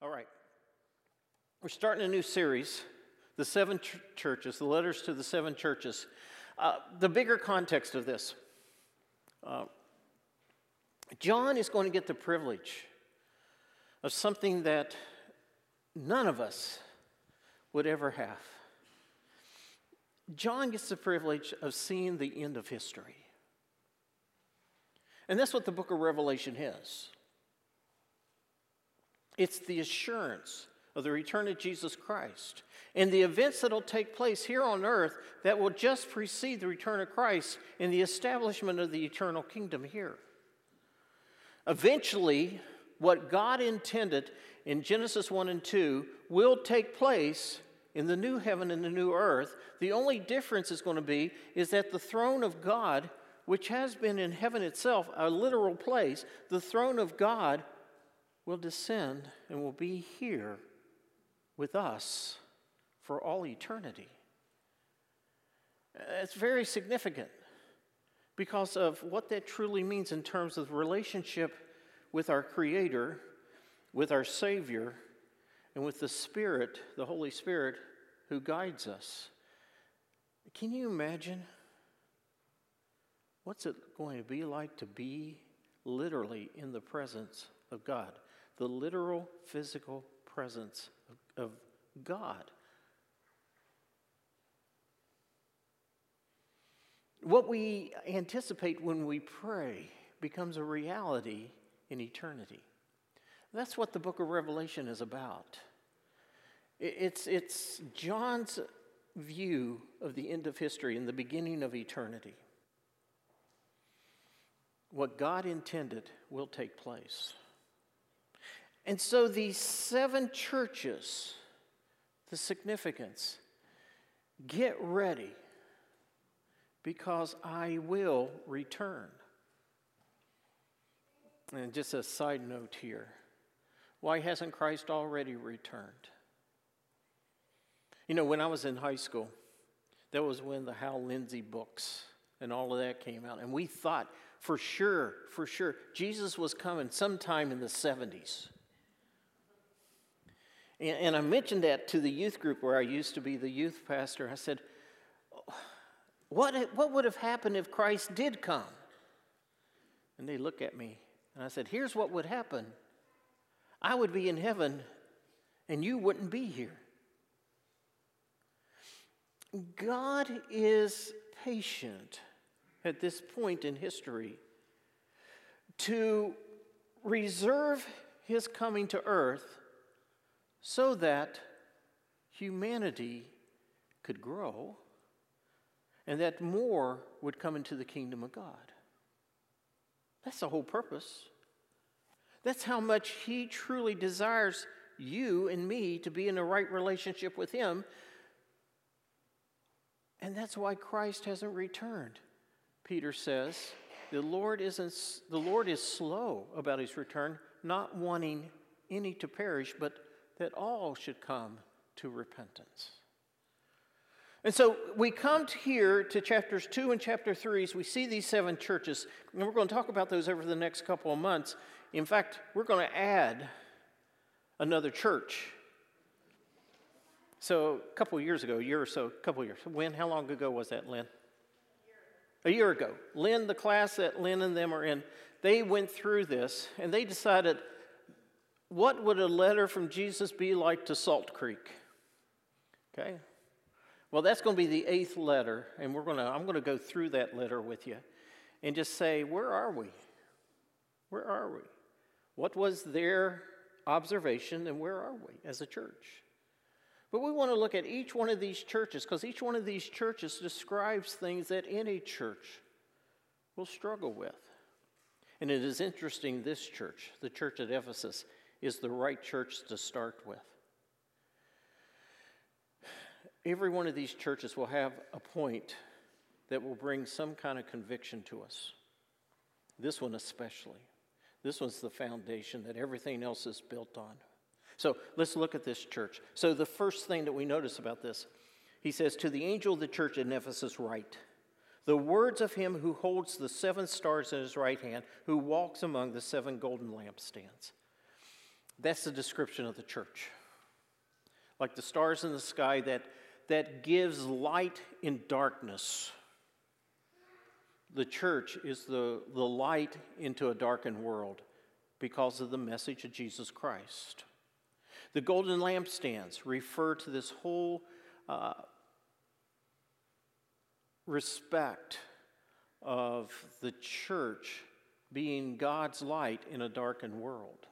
All right. We're starting a new series, the seven churches, the letters to the seven churches. The bigger context of this. John is going to get the privilege of something that none of us would ever have. John gets the privilege of seeing the end of history. And that's what the book of Revelation is. It's the assurance of the return of Jesus Christ and the events that will take place here on earth that will just precede the return of Christ and the establishment of the eternal kingdom here. Eventually, what God intended in Genesis 1 and 2 will take place in the new heaven and the new earth. The only difference is going to be is that the throne of God, which has been in heaven itself, a literal place, the throne of God will descend and will be here with us for all eternity. It's very significant because of what that truly means in terms of relationship with our Creator, with our Savior, and with the Spirit, the Holy Spirit, who guides us. Can you imagine what's it going to be like to be literally in the presence of God? The literal, physical presence of God. What we anticipate when we pray becomes a reality in eternity. That's what the book of Revelation is about. It's John's view of the end of history and the beginning of eternity. What God intended will take place. And so these seven churches, the significance, get ready because I will return. And just a side note here, why hasn't Christ already returned? You know, when I was in high school, that was when the Hal Lindsey books and all of that came out. And we thought for sure, Jesus was coming sometime in the 70s. And I mentioned that to the youth group where I used to be the youth pastor. I said, what would have happened if Christ did come? And they looked at me, and I said, here's what would happen. I would be in heaven, and you wouldn't be here. God is patient at this point in history to reserve his coming to earth so that humanity could grow and that more would come into the kingdom of God. That's the whole purpose. That's how much he truly desires you and me to be in the right relationship with him. And that's why Christ hasn't returned. Peter says, the Lord is slow about his return, not wanting any to perish, but that all should come to repentance. And so we come here to chapters 2 and chapter 3 as we see these seven churches, and we're going to talk about those over the next couple of months. In fact, we're going to add another church. So a couple of years ago, how long ago was that, Lynn? A year ago. Lynn, the class that Lynn and them are in, they went through this, and they decided, what would a letter from Jesus be like to Salt Creek? Okay? Well, that's going to be the 8th letter, and I'm going to go through that letter with you and just say, where are we? Where are we? What was their observation, and where are we as a church? But we want to look at each one of these churches because each one of these churches describes things that any church will struggle with. And it is interesting, this church, the church at Ephesus, is the right church to start with. Every one of these churches will have a point that will bring some kind of conviction to us. This one especially. This one's the foundation that everything else is built on. So let's look at this church. So the first thing that we notice about this, he says, to the angel of the church in Ephesus write, the words of him who holds the 7 stars in his right hand, who walks among the 7 golden lampstands. That's the description of the church. Like the stars in the sky that gives light in darkness. The church is the light into a darkened world because of the message of Jesus Christ. The golden lampstands refer to this whole respect of the church being God's light in a darkened world.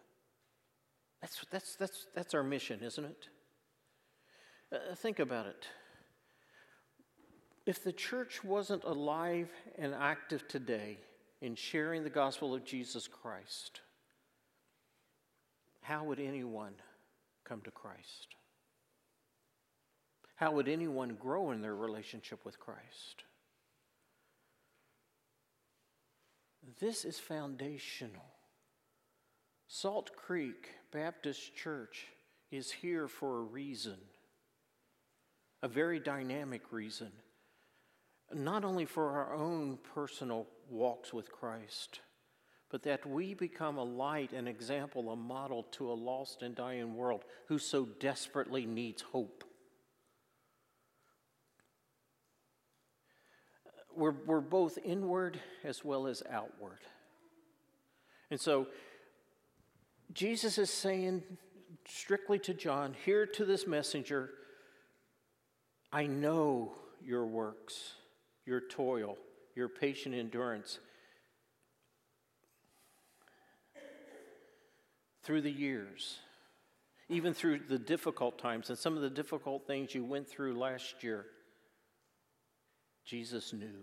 That's our mission, isn't it? Think about it. If the church wasn't alive and active today in sharing the gospel of Jesus Christ, how would anyone come to Christ? How would anyone grow in their relationship with Christ? This is foundational. Salt Creek Baptist Church is here for a reason, a very dynamic reason, not only for our own personal walks with Christ, but that we become a light, an example, a model to a lost and dying world who so desperately needs hope. We're both inward as well as outward. And so Jesus is saying strictly to John, here to this messenger, I know your works, your toil, your patient endurance. Through the years, even through the difficult times and some of the difficult things you went through last year, Jesus knew.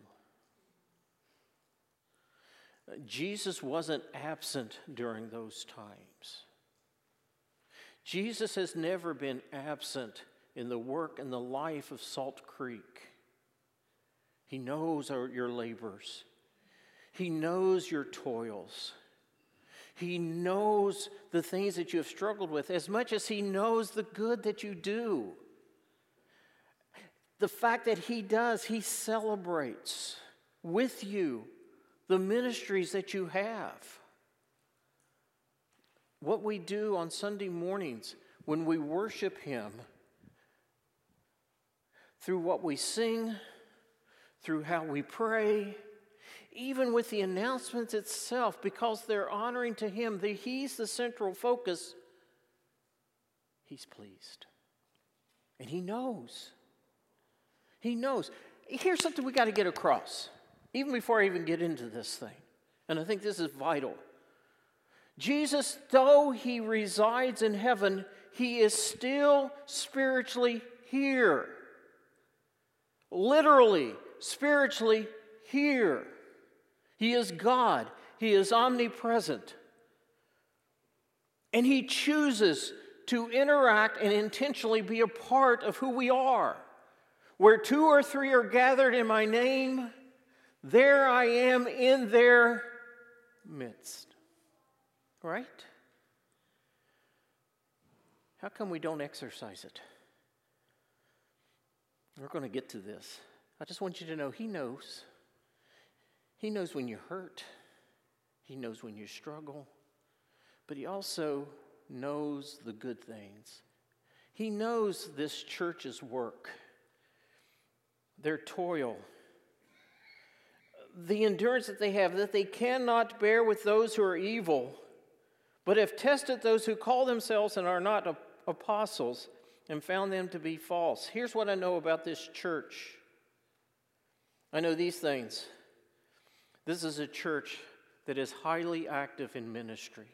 Jesus wasn't absent during those times. Jesus has never been absent in the work and the life of Salt Creek. He knows your labors. He knows your toils. He knows the things that you have struggled with as much as he knows the good that you do. The fact that he celebrates with you the ministries that you have. What we do on Sunday mornings when we worship him, through what we sing, through how we pray, even with the announcements itself, because they're honoring to him, he's the central focus, he's pleased. And he knows. He knows. Here's something we got to get across, even before I even get into this thing. And I think this is vital. Jesus, though he resides in heaven, he is still spiritually here. Literally, spiritually here. He is God. He is omnipresent. And he chooses to interact and intentionally be a part of who we are. Where 2 or 3 are gathered in my name, there I am in their midst. Right? How come we don't exercise it? We're going to get to this. I just want you to know he knows. He knows when you hurt. He knows when you struggle. But he also knows the good things. He knows this church's work, their toil, the endurance that they have, that they cannot bear with those who are evil, but have tested those who call themselves and are not apostles and found them to be false. Here's what I know about this church. I know these things. This is a church that is highly active in ministry.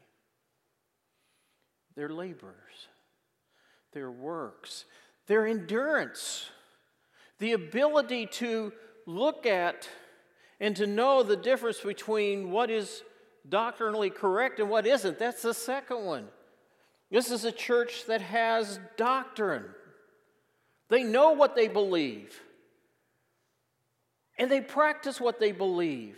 Their labors, their works, their endurance, the ability to look at and to know the difference between what is doctrinally correct and what isn't. That's the second one. This is a church that has doctrine. They know what they believe. And they practice what they believe.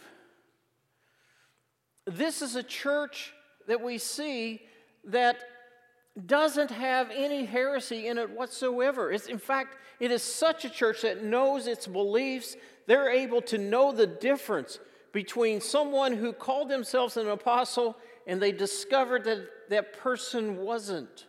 This is a church that we see that doesn't have any heresy in it whatsoever. In fact, it is such a church that knows its beliefs. They're able to know the difference between someone who called themselves an apostle and they discovered that that person wasn't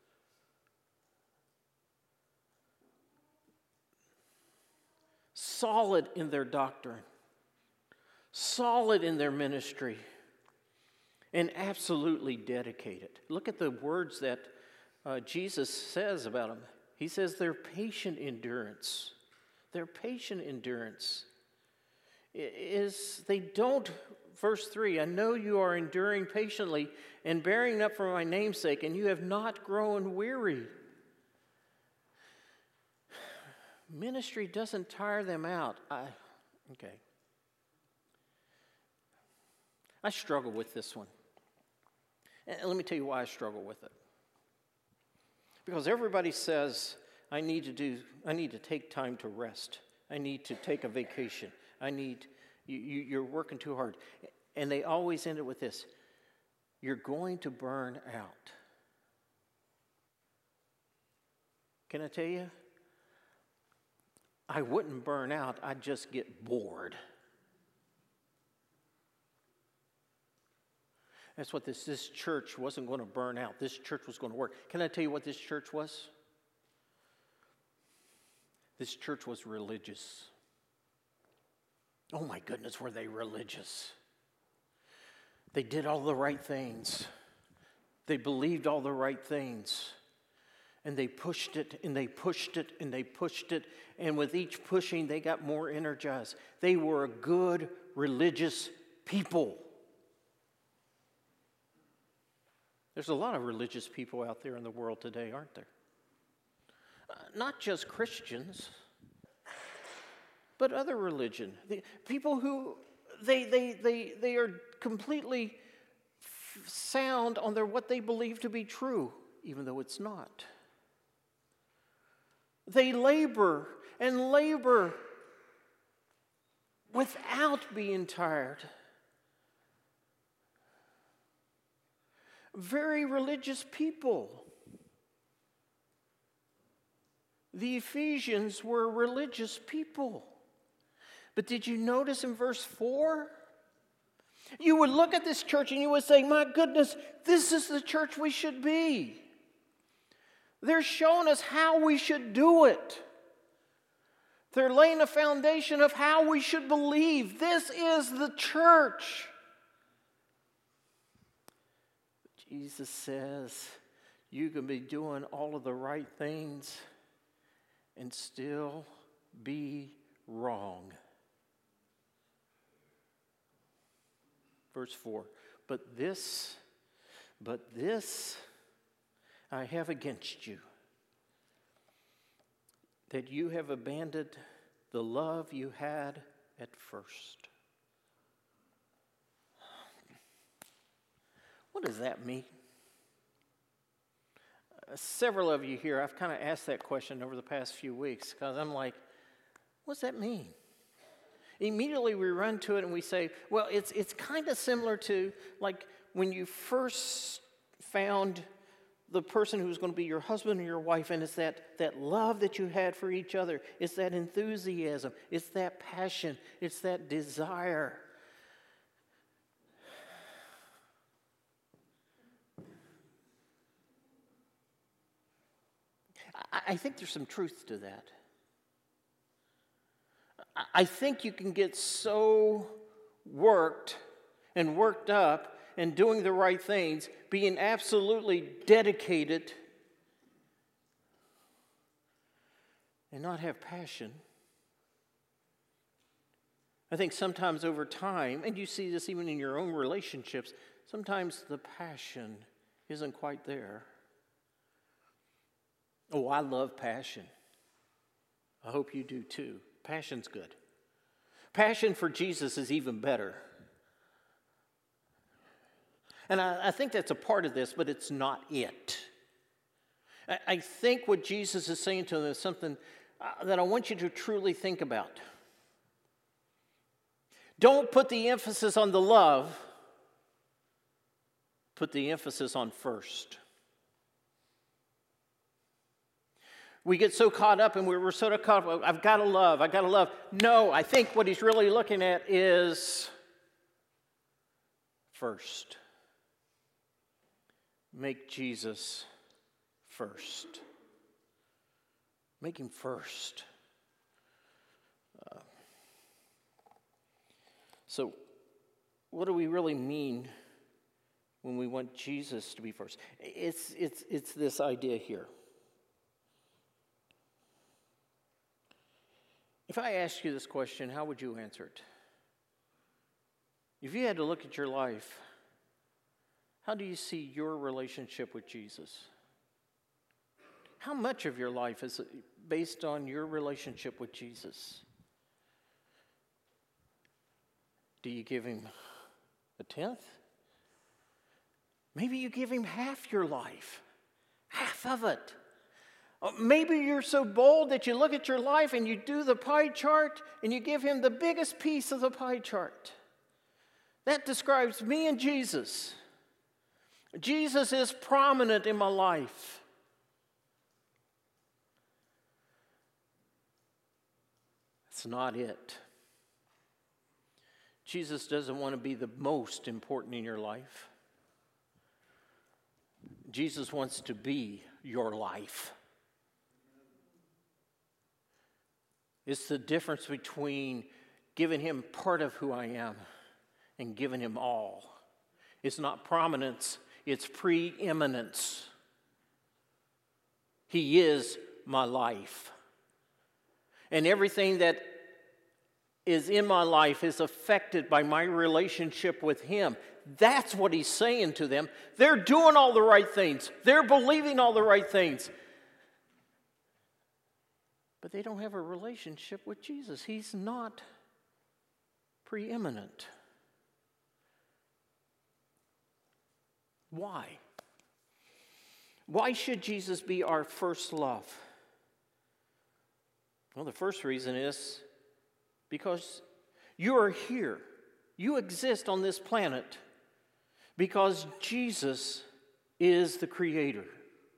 solid in their doctrine, solid in their ministry, and absolutely dedicated. Look at the words that Jesus says about them. He says their patient endurance. Their patient endurance is they don't, verse 3, I know you are enduring patiently and bearing up for my name's sake, and you have not grown weary. Ministry doesn't tire them out. I struggle with this one. And let me tell you why I struggle with it. Because everybody says, I need to take time to rest. I need to take a vacation. You're working too hard. And they always end it with this: you're going to burn out. Can I tell you? I wouldn't burn out, I'd just get bored. That's what this church wasn't going to burn out. This church was going to work. Can I tell you what this church was? This church was religious. Oh my goodness, were they religious? They did all the right things. They believed all the right things. And they pushed it, and they pushed it, and they pushed it. And with each pushing, they got more energized. They were a good religious people. There's a lot of religious people out there in the world today, aren't there? Not just Christians, but other religion. People who, they are completely sound on what they believe to be true, even though it's not. They labor and labor without being tired. Very religious people. The Ephesians were religious people. But did you notice in verse 4? You would look at this church and you would say, my goodness, this is the church we should be. They're showing us how we should do it. They're laying a foundation of how we should believe. This is the church. Jesus says you can be doing all of the right things and still be wrong. Verse 4, but this I have against you, that you have abandoned the love you had at first. What does that mean? Several of you here, I've kind of asked that question over the past few weeks because I'm like, what's that mean? Immediately we run to it and we say, well, it's kind of similar to like when you first found the person who's going to be your husband or your wife, and it's that love that you had for each other. It's that enthusiasm. It's that passion. It's that desire. I think there's some truth to that. I think you can get so worked and worked up and doing the right things, being absolutely dedicated, and not have passion. I think sometimes over time, and you see this even in your own relationships, sometimes the passion isn't quite there. Oh, I love passion. I hope you do too. Passion's good. Passion for Jesus is even better. And I think that's a part of this, but it's not it. I think what Jesus is saying to them is something that I want you to truly think about. Don't put the emphasis on the love. Put the emphasis on first. We get so caught up and we're so caught up, I've got to love. No, I think what he's really looking at is first. make Jesus first. Make him first. So, what do we really mean when we want Jesus to be first? It's this idea here. If I asked you this question, how would you answer it? If you had to look at your life, how do you see your relationship with Jesus? How much of your life is based on your relationship with Jesus? Do you give him a tenth? Maybe you give him half your life, half of it. Maybe you're so bold that you look at your life and you do the pie chart and you give him the biggest piece of the pie chart. That describes me and Jesus. Jesus is prominent in my life. That's not it. Jesus doesn't want to be the most important in your life. Jesus wants to be your life. It's the difference between giving him part of who I am and giving him all. It's not prominence, it's preeminence. He is my life. And everything that is in my life is affected by my relationship with him. That's what he's saying to them. They're doing all the right things. They're believing all the right things. But they don't have a relationship with Jesus. He's not preeminent. Why? Why should Jesus be our first love? Well, the first reason is because you are here. You exist on this planet because Jesus is the Creator.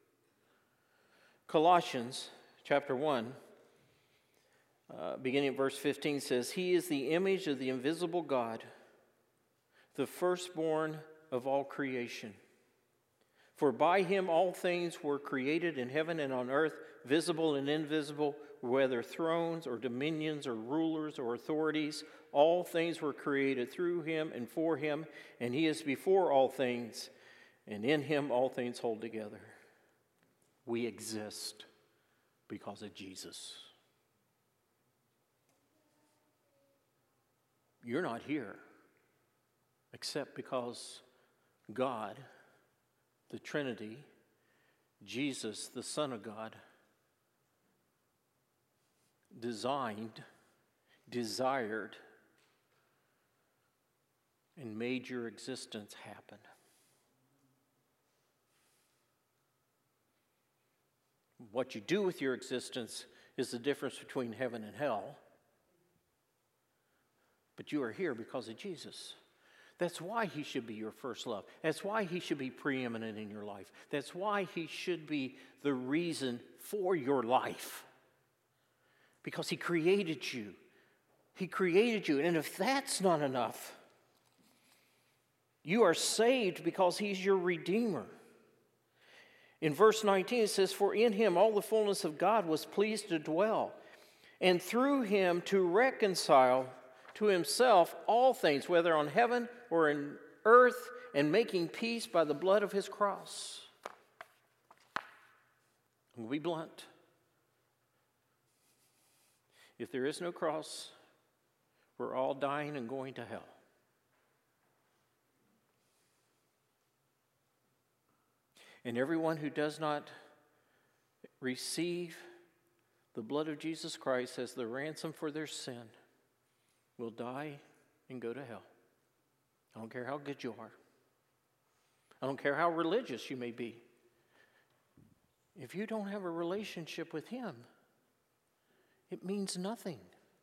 Colossians chapter 1, beginning at verse 15 says, He is the image of the invisible God, the firstborn of all creation. For by him all things were created in heaven and on earth, visible and invisible, whether thrones or dominions or rulers or authorities, all things were created through him and for him, and he is before all things, and in him all things hold together. We exist because of Jesus. You're not here except because God, the Trinity, Jesus, the Son of God, designed, desired, and made your existence happen. What you do with your existence is the difference between heaven and hell. But you are here because of Jesus. That's why he should be your first love. That's why he should be preeminent in your life. That's why he should be the reason for your life. Because he created you. He created you. And if that's not enough, you are saved because he's your Redeemer. In verse 19 it says, For in him all the fullness of God was pleased to dwell, and through him to reconcile to himself all things, whether on heaven or in earth, and making peace by the blood of his cross. We'll be blunt. If there is no cross, we're all dying and going to hell. And everyone who does not receive the blood of Jesus Christ as the ransom for their sin will die and go to hell. I don't care how good you are. I don't care how religious you may be. If you don't have a relationship with him, it means nothing.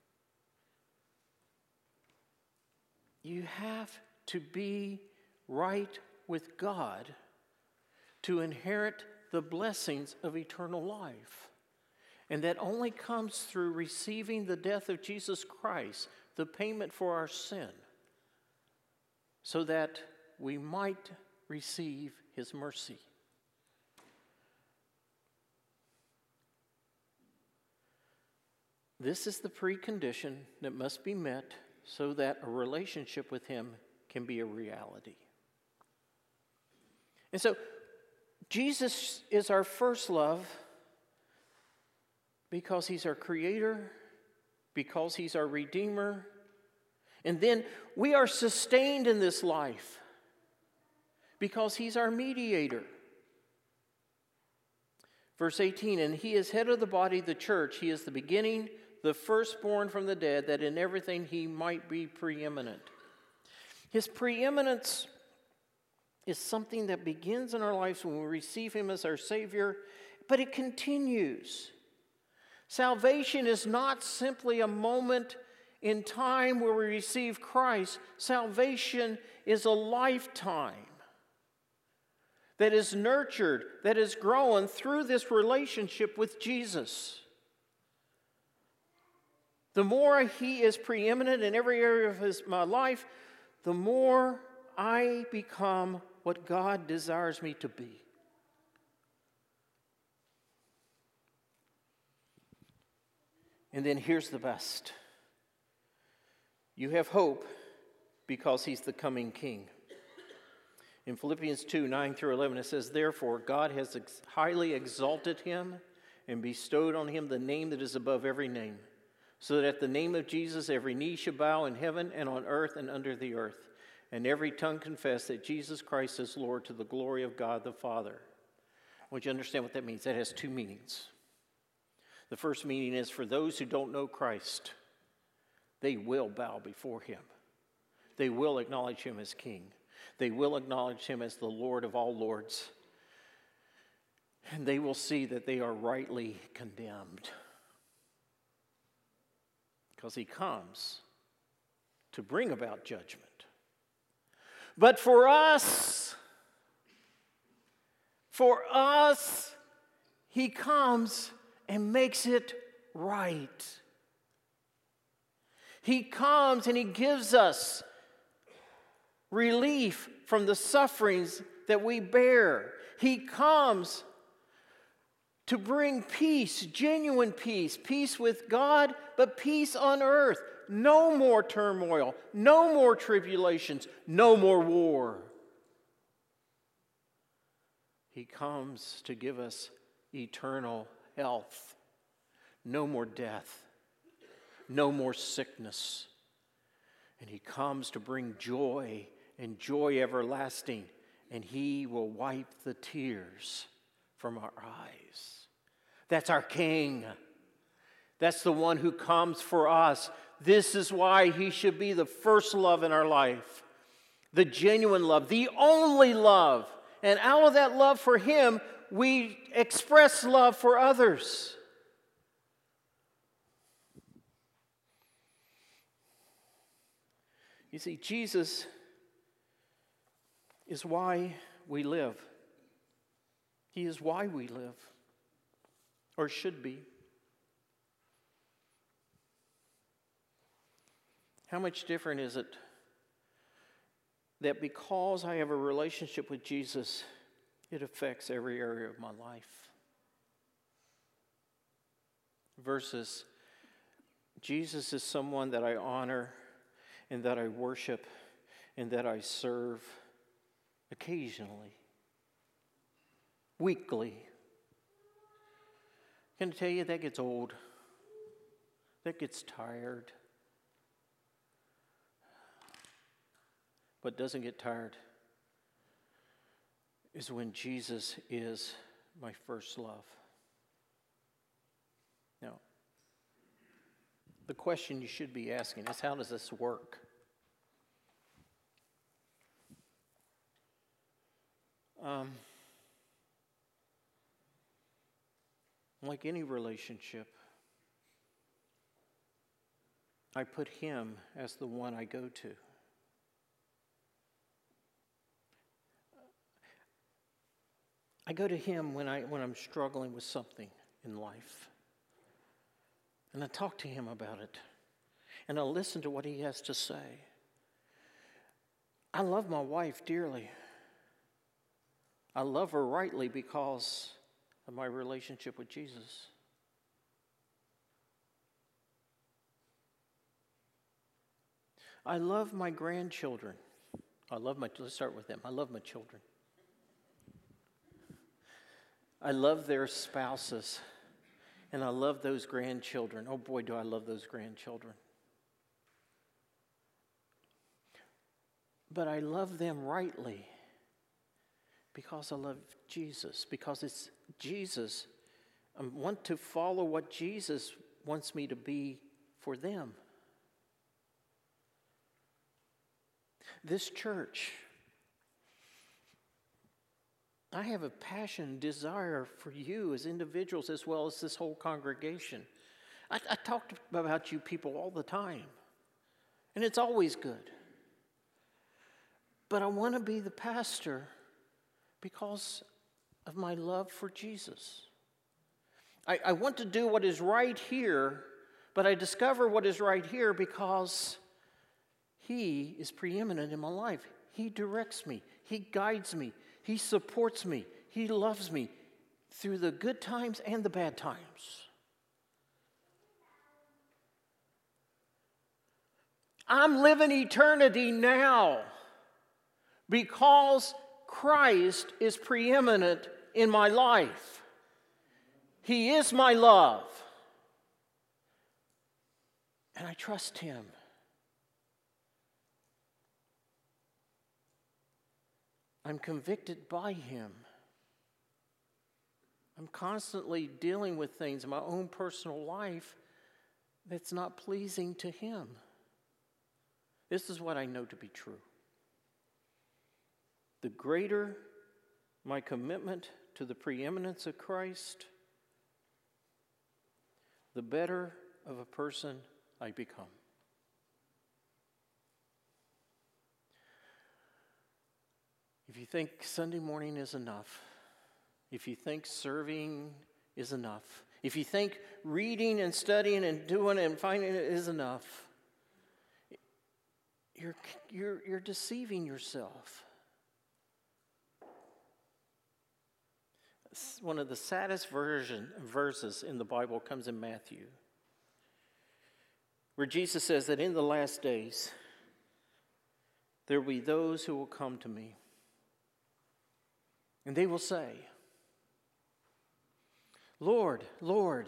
You have to be right with God to inherit the blessings of eternal life. And that only comes through receiving the death of Jesus Christ, the payment for our sin, so that we might receive his mercy. This is the precondition that must be met so that a relationship with Him can be a reality. And so, Jesus is our first love because He's our Creator, because He's our Redeemer, and then we are sustained in this life because He's our mediator. Verse 18, and He is head of the body, the church. He is the beginning, the firstborn from the dead, that in everything He might be preeminent. His preeminence is something that begins in our lives when we receive Him as our Savior, but it continues. Salvation is not simply a moment in time where we receive Christ. Salvation is a lifetime that is nurtured, that is grown through this relationship with Jesus. The more He is preeminent in every area of my life, the more I become what God desires me to be. And then here's the best. You have hope because He's the coming King. In Philippians 2, 9 through 11, it says, therefore, God has highly exalted Him and bestowed on Him the name that is above every name, so that at the name of Jesus every knee shall bow in heaven and on earth and under the earth, and every tongue confess that Jesus Christ is Lord, to the glory of God the Father. I want you to understand what that means. That has two meanings. The first meaning is for those who don't know Christ, they will bow before Him. They will acknowledge Him as King. They will acknowledge Him as the Lord of all lords. And they will see that they are rightly condemned. Because He comes to bring about judgment. But for us, He comes and makes it right. He comes and He gives us relief from the sufferings that we bear. He comes to bring peace, genuine peace, peace with God, but peace on earth. No more turmoil, no more tribulations, no more war. He comes to give us eternal health. No more death, no more sickness. And He comes to bring joy and joy everlasting, and He will wipe the tears from our eyes. That's our King. That's the one who comes for us. This is why He should be the first love in our life, the genuine love, the only love. And out of that love for Him, we express love for others. You see, Jesus is why we live. He is why we live, or should be. How much different is it that because I have a relationship with Jesus, it affects every area of my life? Versus Jesus is someone that I honor and that I worship and that I serve occasionally, weekly. Can I tell you, that gets old. That gets tired. What doesn't get tired is when Jesus is my first love. Now, the question you should be asking is, how does this work? Like any relationship, I put Him as the one I go to. I go to Him when I'm struggling with something in life. And I talk to Him about it. And I listen to what He has to say. I love my wife dearly. I love her rightly because of my relationship with Jesus. I love my grandchildren. Let's start with them. I love my children. I love their spouses. And I love those grandchildren. Oh boy, do I love those grandchildren. But I love them rightly because I love Jesus, because it's Jesus. I want to follow what Jesus wants me to be for them. This church, I have a passion, desire for you as individuals as well as this whole congregation. I talk about you people all the time, and it's always good. But I want to be the pastor because of my love for Jesus. I want to do what is right here, but I discover what is right here because He is preeminent in my life. He directs me. He guides me. He supports me. He loves me through the good times and the bad times. I'm living eternity now because Christ is preeminent in my life. He is my love. And I trust Him. I'm convicted by Him. I'm constantly dealing with things in my own personal life that's not pleasing to Him. This is what I know to be true. The greater my commitment to the preeminence of Christ, the better of a person I become. If you think Sunday morning is enough, if you think serving is enough, if you think reading and studying and doing and finding it is enough, you're deceiving yourself. One of the saddest verses in the Bible comes in Matthew, where Jesus says that in the last days there will be those who will come to me, and they will say, Lord, Lord,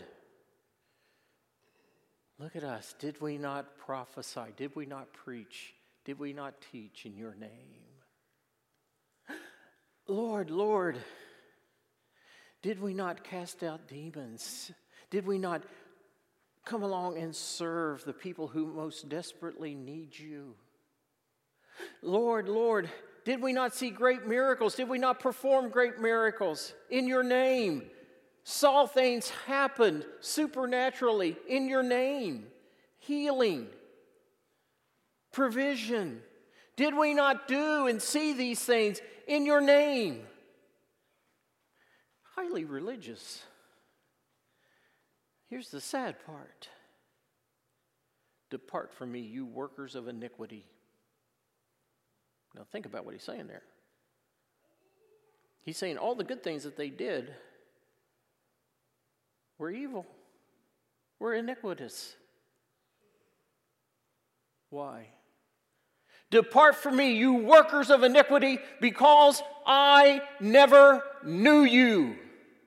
look at us. Did we not prophesy? Did we not preach? Did we not teach in your name? Lord, Lord, did we not cast out demons? Did we not come along and serve the people who most desperately need you? Lord, Lord, did we not see great miracles? Did we not perform great miracles in your name? Saw things happen supernaturally in your name. Healing, provision. Did we not do and see these things in your name? Highly religious. Here's the sad part. Depart from me, you workers of iniquity. Now think about what he's saying there. He's saying all the good things that they did were evil, were iniquitous. Why? Depart from me, you workers of iniquity, because I never knew you.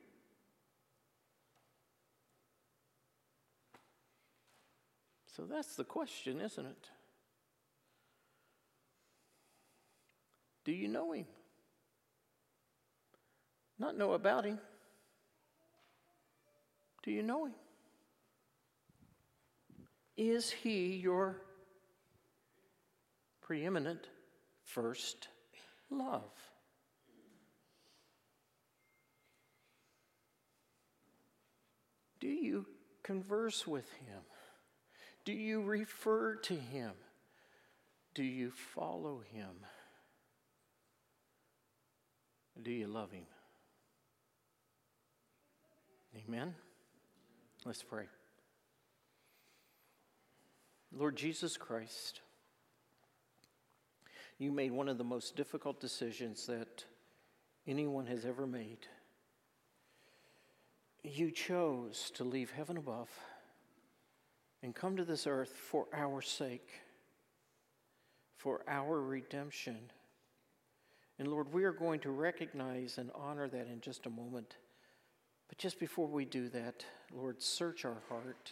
So that's the question, isn't it? Do you know Him? Not know about Him. Do you know Him? Is He your preeminent first love? Do you converse with Him? Do you refer to Him? Do you follow Him? Do you love Him? Amen? Let's pray. Lord Jesus Christ, you made one of the most difficult decisions that anyone has ever made. You chose to leave heaven above and come to this earth for our sake. for our redemption. And Lord, we are going to recognize and honor that in just a moment. But just before we do that, Lord, search our heart.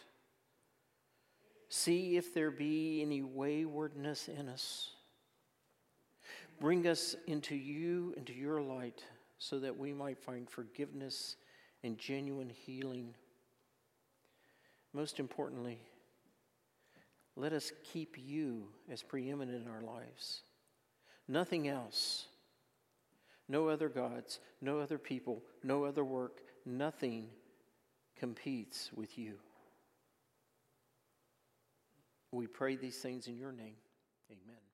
See if there be any waywardness in us. Bring us into you, into your light, so that we might find forgiveness and genuine healing. Most importantly, let us keep you as preeminent in our lives. Nothing else. No other gods, no other people, no other work, nothing competes with you. We pray these things in your name. Amen.